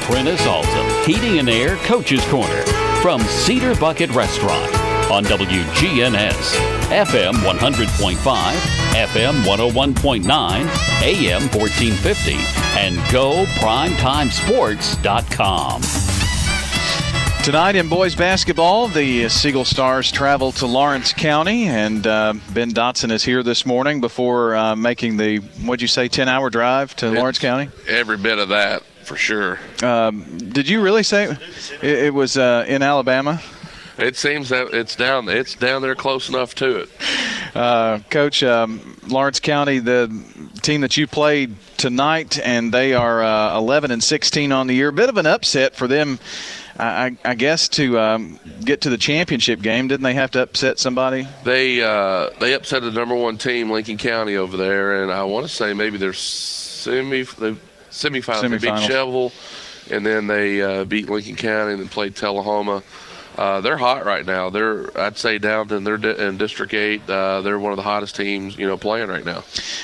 Trent Asalta, Heating and Air Coach's Corner from Cedar Bucket Restaurant on WGNS, FM 100.5, FM 101.9, AM 1450, and GoPrimetimeSports.com. Tonight in boys basketball, the Siegel Stars travel to Lawrence County, and Ben Dotson is here this morning before making the, what'd you say, 10-hour drive to Lawrence County? Every bit of that, for sure. Did you really say it was in Alabama? It seems that it's down there close enough to it. Coach, Lawrence County, the team that you played tonight, and they are 11-16 on the year. Bit of an upset for them, I guess, to get to the championship game. Didn't they have to upset somebody? They upset the number one team, Lincoln County, over there, and I want to say maybe they're semifinals. They beat Shelbyville, and then they beat Lincoln County and then played Tullahoma. They're hot right now. I'd say down in in District 8, they're one of the hottest teams, playing right now.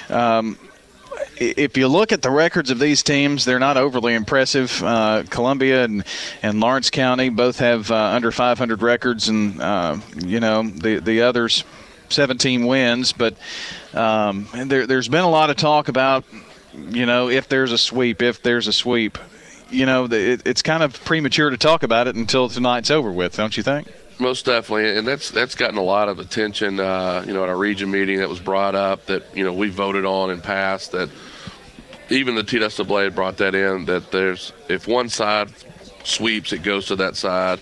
If you look at the records of these teams, they're not overly impressive. Columbia and Lawrence County both have under 500 records, and the others 17 wins. But there's been a lot of talk about if there's a sweep. It's kind of premature to talk about it until tonight's over with, don't you think? Most definitely, and that's gotten a lot of attention. At our region meeting, that was brought up that we voted on and passed. That even the TSSAA brought that in. That if one side sweeps, it goes to that side.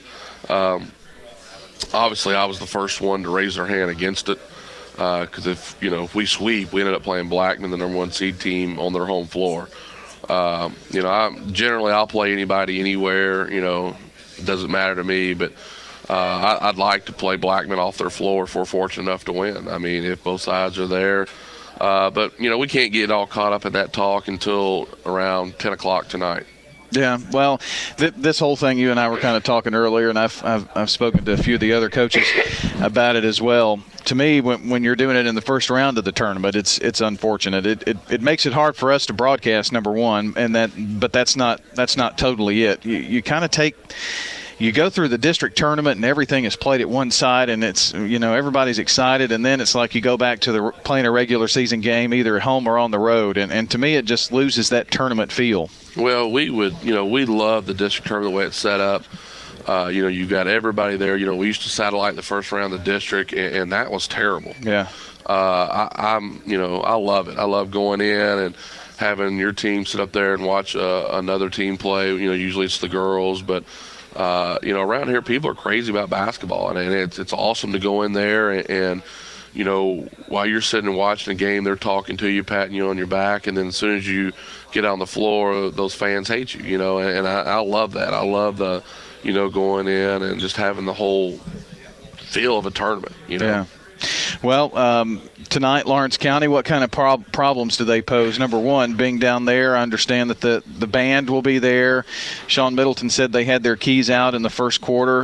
Obviously, I was the first one to raise their hand against it because if we sweep, we ended up playing Blackman, the number one seed team, on their home floor. I'll play anybody anywhere. It doesn't matter to me, but. I'd like to play Blackman off their floor if we're fortunate enough to win. I mean, if both sides are there. But we can't get all caught up in that talk until around 10 o'clock tonight. Yeah, well, this whole thing, you and I were kind of talking earlier, and I've spoken to a few of the other coaches about it as well. To me, when you're doing it in the first round of the tournament, it's unfortunate. It makes it hard for us to broadcast, number one, but that's not totally it. You kind of take – you go through the district tournament and everything is played at one side, and it's everybody's excited, and then it's like you go back to playing a regular season game either at home or on the road, and to me it just loses that tournament feel. Well, we love the district tournament the way it's set up. You've got everybody there. We used to satellite the first round of the district, and that was terrible. Yeah. I love it. I love going in and having your team sit up there and watch another team play. Usually it's the girls, but around here people are crazy about basketball, and it's awesome to go in there and while you're sitting and watching a game, they're talking to you, patting you on your back, and then as soon as you get on the floor, those fans hate you, and I love that. I love the going in and just having the whole feel of a tournament. Yeah. Well, tonight, Lawrence County, what kind of problems do they pose? Number one, being down there, I understand that the band will be there. Sean Middleton said they had their keys out in the first quarter.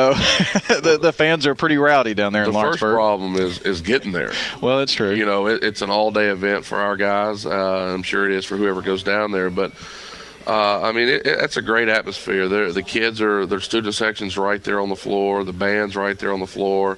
The fans are pretty rowdy down there in Lawrenceburg. The first problem is getting there. Well, it's true. It's an all-day event for our guys. I'm sure it is for whoever goes down there, but it's a great atmosphere. The kids their student section's right there on the floor. The band's right there on the floor.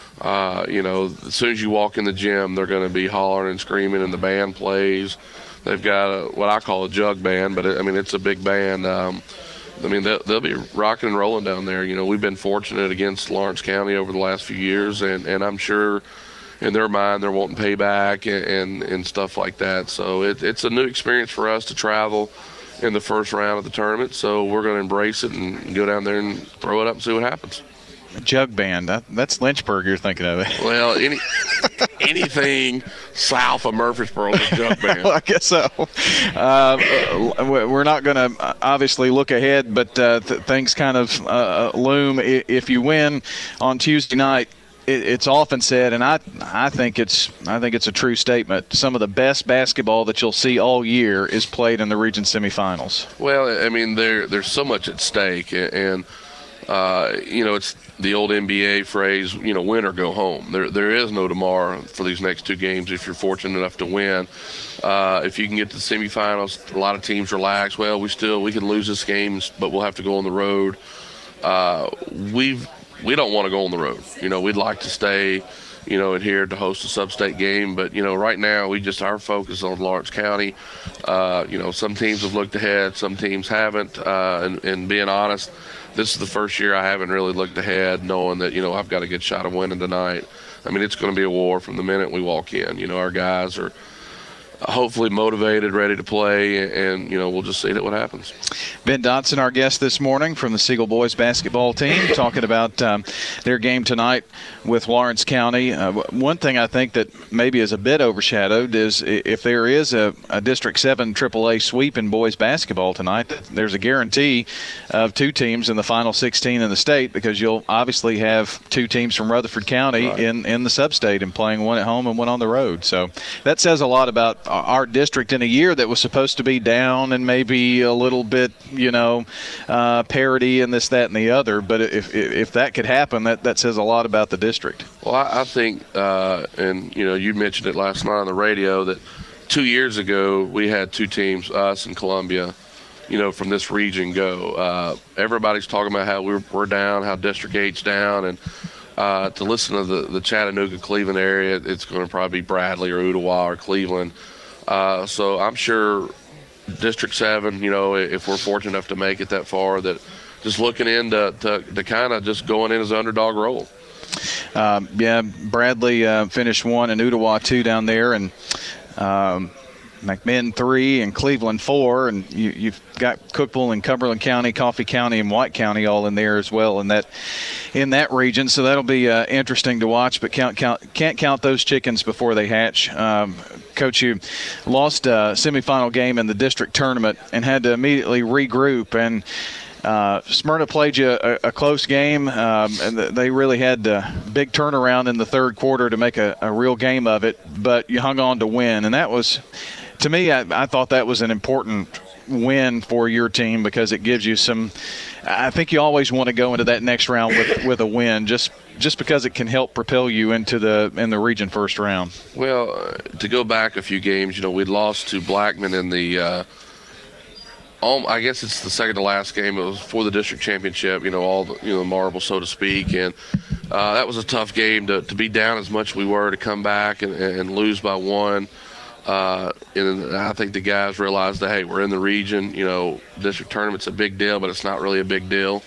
As soon as you walk in the gym, they're going to be hollering and screaming, and the band plays. They've got what I call a jug band, but it's a big band. They'll be rocking and rolling down there. We've been fortunate against Lawrence County over the last few years, and I'm sure in their mind they're wanting payback and stuff like that. So it's a new experience for us to travel in the first round of the tournament. So we're going to embrace it and go down there and throw it up and see what happens. Jug band, that's Lynchburg you're thinking of. Well, anything south of Murfreesboro is jug band. Well, I guess so. We're not going to obviously look ahead, but things kind of loom. If you win on Tuesday night, it's often said, and I think it's a true statement, some of the best basketball that you'll see all year is played in the region semifinals. Well, there's so much at stake, and It's the old NBA phrase, win or go home. There is no tomorrow for these next two games if you're fortunate enough to win. If you can get to the semifinals, a lot of teams relax. Well, we can lose this game, but we'll have to go on the road. We don't want to go on the road. We'd like to stay, adhere to host a sub-state game. But, right now our focus on Lawrence County. Some teams have looked ahead, some teams haven't. And being honest, this is the first year I haven't really looked ahead, knowing that, I've got a good shot of winning tonight. I mean, it's going to be a war from the minute we walk in. Our guys are hopefully motivated, ready to play, and we'll just see what happens. Ben Dotson, our guest this morning from the Siegel boys basketball team, talking about their game tonight with Lawrence County. One thing I think that maybe is a bit overshadowed is if there is a District 7 AAA sweep in boys basketball tonight, there's a guarantee of two teams in the final 16 in the state, because you'll obviously have two teams from Rutherford County in the sub-state and playing one at home and one on the road. So that says a lot about our district in a year that was supposed to be down and maybe a little bit, parity and this, that, and the other. But if that could happen, that says a lot about the district. Well, I think, and you mentioned it last night on the radio, that 2 years ago we had two teams, us and Columbia, from this region go. Everybody's talking about how we're down, how District 8's down, and to listen to the Chattanooga, Cleveland area, it's going to probably be Bradley or Ooltewah or Cleveland. So I'm sure District 7, if we're fortunate enough to make it that far, that just looking in to kind of just going in as an underdog role. Bradley finished 1 and Ooltewah 2 down there, and McMinn 3 and Cleveland 4, and you've got Cookeville and Cumberland County, Coffee County, and White County all in there as well in that region. So that'll be interesting to watch. But can't count those chickens before they hatch. Coach, you lost a semifinal game in the district tournament and had to immediately regroup. And Smyrna played you a close game, and they really had a big turnaround in the third quarter to make a real game of it. But you hung on to win, and that was, to me, I thought that was an important win for your team, because it gives you some – I think you always want to go into that next round with a win, just because it can help propel you into in the region first round. Well, to go back a few games, we'd lost to Blackman in the I guess it's the second to last game. It was for the district championship, all the marbles, so to speak, and that was a tough game to be down as much as we were, to come back and lose by 1. And I think the guys realized that, hey, we're in the region. District tournament's a big deal, but it's not really a big deal.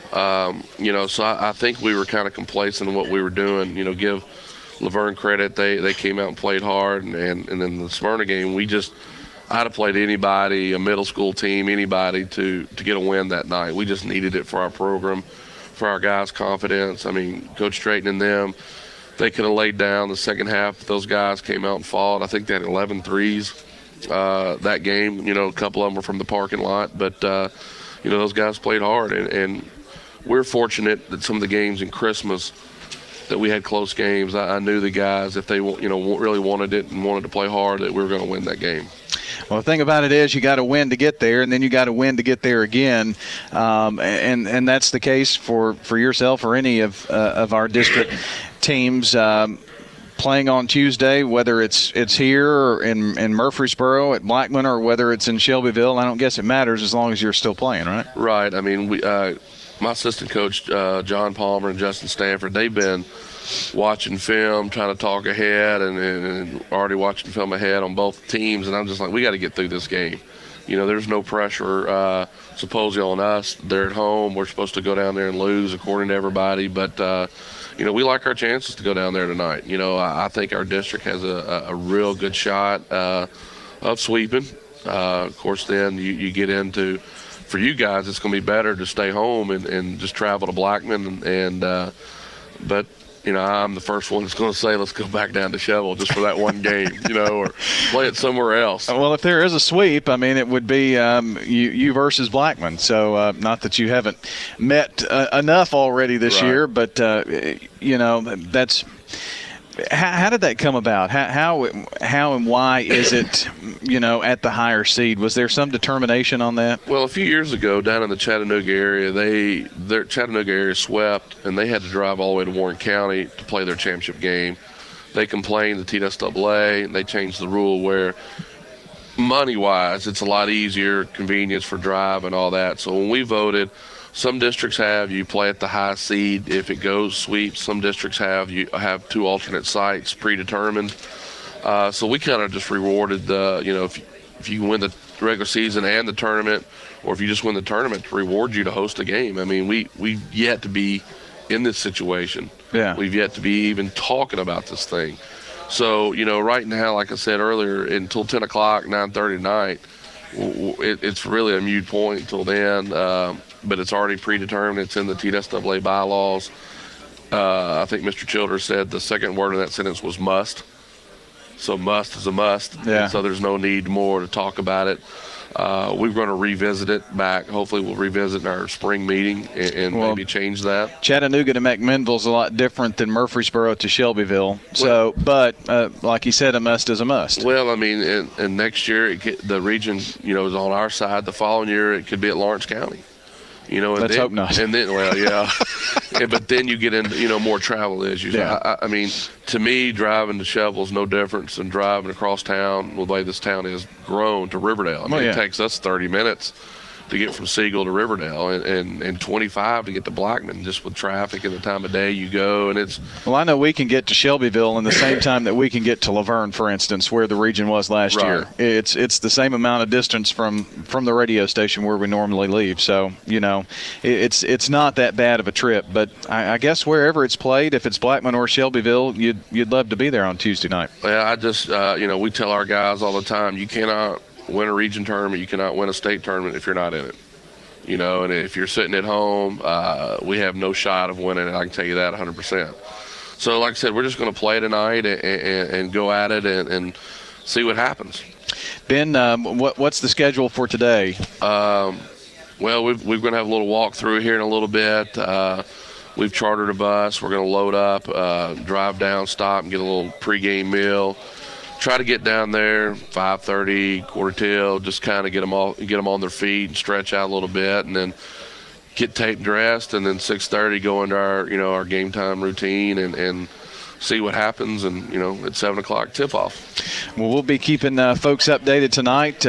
So I think we were kind of complacent in what we were doing. Give Laverne credit; they came out and played hard, and then the Smyrna game, I'd have played anybody, a middle school team, anybody to get a win that night. We just needed it for our program, for our guys' confidence. I mean, Coach Drayton and them, they could have laid down the second half. Those guys came out and fought. I think they had 11 threes that game. A couple of them were from the parking lot. But, those guys played hard. And we're fortunate that some of the games in Christmas that we had close games, I knew the guys, if they really wanted it and wanted to play hard, that we were going to win that game. Well, the thing about it is you got to win to get there, and then you got to win to get there again, and that's the case for yourself or any of our district teams playing on Tuesday, whether it's here or in Murfreesboro at Blackman, or whether it's in Shelbyville. I don't guess it matters as long as you're still playing, right? Right. I mean, my assistant coach, John Palmer and Justin Stanford, they've been watching film, trying to talk ahead, and already watching film ahead on both teams. And I'm just like, we got to get through this game. There's no pressure supposedly on us. They're at home. We're supposed to go down there and lose according to everybody. But, we like our chances to go down there tonight. I think our district has a real good shot of sweeping. Of course, then you get into, for you guys, it's going to be better to stay home and just travel to Blackman. But I'm the first one that's going to say, let's go back down to Shovel just for that one game, or play it somewhere else. Well, if there is a sweep, I mean, it would be you versus Blackman. So not that you haven't met enough already this year, but, that's How did that come about? How and why is it, at the higher seed? Was there some determination on that? Well, a few years ago, down in the Chattanooga area, their Chattanooga area swept, and they had to drive all the way to Warren County to play their championship game. They complained to TSAA, and they changed the rule where money-wise, it's a lot easier, convenience for drive and all that. So when we voted, some districts have you play at the high seed if it goes sweep. Some districts have 2 alternate sites predetermined. So we kind of just rewarded the, if you win the regular season and the tournament, or if you just win the tournament, to reward you to host a game. I mean, we've yet to be in this situation. Yeah. We've yet to be even talking about this thing. So, right now, like I said earlier, until 10 o'clock, 9:30 tonight, it's really a moot point until then. But it's already predetermined. It's in the TSAA bylaws. I think Mr. Childers said the second word in that sentence was must. So must is a must. Yeah. So there's no need more to talk about it. We're going to revisit it back. Hopefully we'll revisit in our spring meeting and maybe change that. Chattanooga to McMinnville's a lot different than Murfreesboro to Shelbyville. So, but like you said, a must is a must. Well, I mean, and next year the region, is on our side. The following year it could be at Lawrence County. Let's hope not. And then, well, yeah. But then you get into, more travel issues. Yeah. I mean, to me, driving to Shelbyville is no different than driving across town, the way this town has grown, to Riverdale. I mean, it takes us 30 minutes to get from Siegel to Riverdale and 25 to get to Blackman, just with traffic and the time of day you go. And it's – Well, I know we can get to Shelbyville in the same time that we can get to Laverne, for instance, where the region was last year. It's the same amount of distance from the radio station where we normally leave. So, it's not that bad of a trip. But I guess wherever it's played, if it's Blackman or Shelbyville, you'd love to be there on Tuesday night. Well, I just we tell our guys all the time, you cannot win a region tournament, you cannot win a state tournament if you're not in it. And if you're sitting at home, we have no shot of winning it. I can tell you that 100%. So, like I said, we're just going to play tonight and go at it and see what happens. Ben, what's the schedule for today? Well, we're going to have a little walk through here in a little bit. We've chartered a bus. We're going to load up, drive down, stop, and get a little pregame meal. Try to get down there 5:30, quarter till, just kind of get them on their feet and stretch out a little bit, and then get taped dressed, and then 6:30 go into our game time routine and see what happens, and at 7 o'clock tip off. Well, we'll be keeping folks updated tonight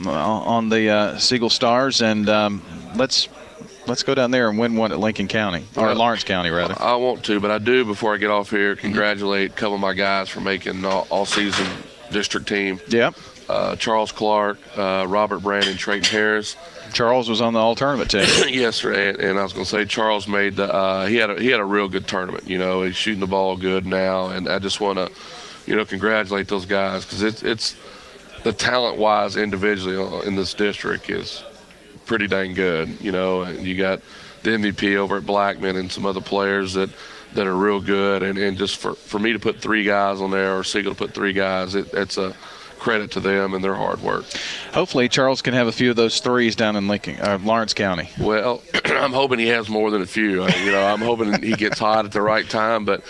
on the Siegel Stars, and let's go down there and win one at Lincoln County, or Lawrence County, rather. I want to, but I do, before I get off here, congratulate a couple of my guys for making all-season district team. Yep. Charles Clark, Robert Brandon, Trayton Harris. Charles was on the all-tournament team. Yes, sir. And I was going to say, Charles made he had a real good tournament. He's shooting the ball good now, and I just want to, congratulate those guys, because it's the talent-wise individually in this district is pretty dang good, and you got the MVP over at Blackman and some other players that are real good, and just for me to put 3 guys on there, or Siegel to put 3 guys, it's a credit to them and their hard work. Hopefully Charles can have a few of those threes down in Lawrence County. Well, I'm hoping he has more than a few. I'm hoping he gets hot at the right time, but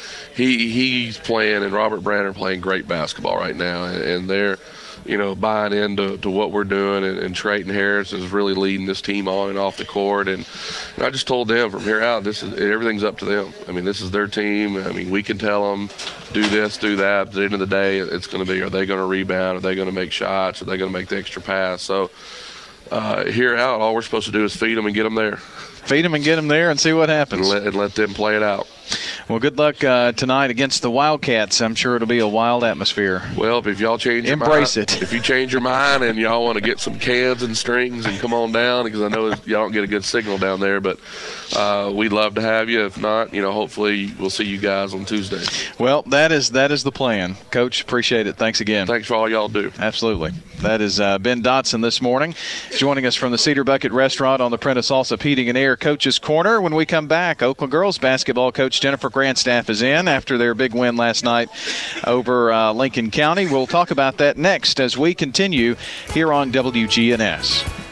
he's playing, and Robert Brandon playing great basketball right now, and they're buying into what we're doing, and Trayton Harris is really leading this team on and off the court. And I just told them from here out, everything's up to them. I mean, this is their team. I mean, we can tell them, do this, do that. At the end of the day, it's going to be, are they going to rebound? Are they going to make shots? Are they going to make the extra pass? So here out, all we're supposed to do is feed them and get them there. Feed them and get them there and see what happens. And let them play it out. Well, good luck tonight against the Wildcats. I'm sure it'll be a wild atmosphere. Well, if y'all change your Embrace mind, it. If you change your mind and y'all want to get some cans and strings and come on down, because I know y'all don't get a good signal down there, but we'd love to have you. If not, hopefully we'll see you guys on Tuesday. Well, that is the plan. Coach, appreciate it. Thanks again. Thanks for all y'all do. Absolutely. That is Ben Dotson this morning, joining us from the Cedar Bucket Restaurant on the Prentice Allsup Heating and Air Coach's Corner. When we come back, Oakland girls basketball coach Jennifer Grandstaff is in after their big win last night over Lincoln County. We'll talk about that next as we continue here on WGNS.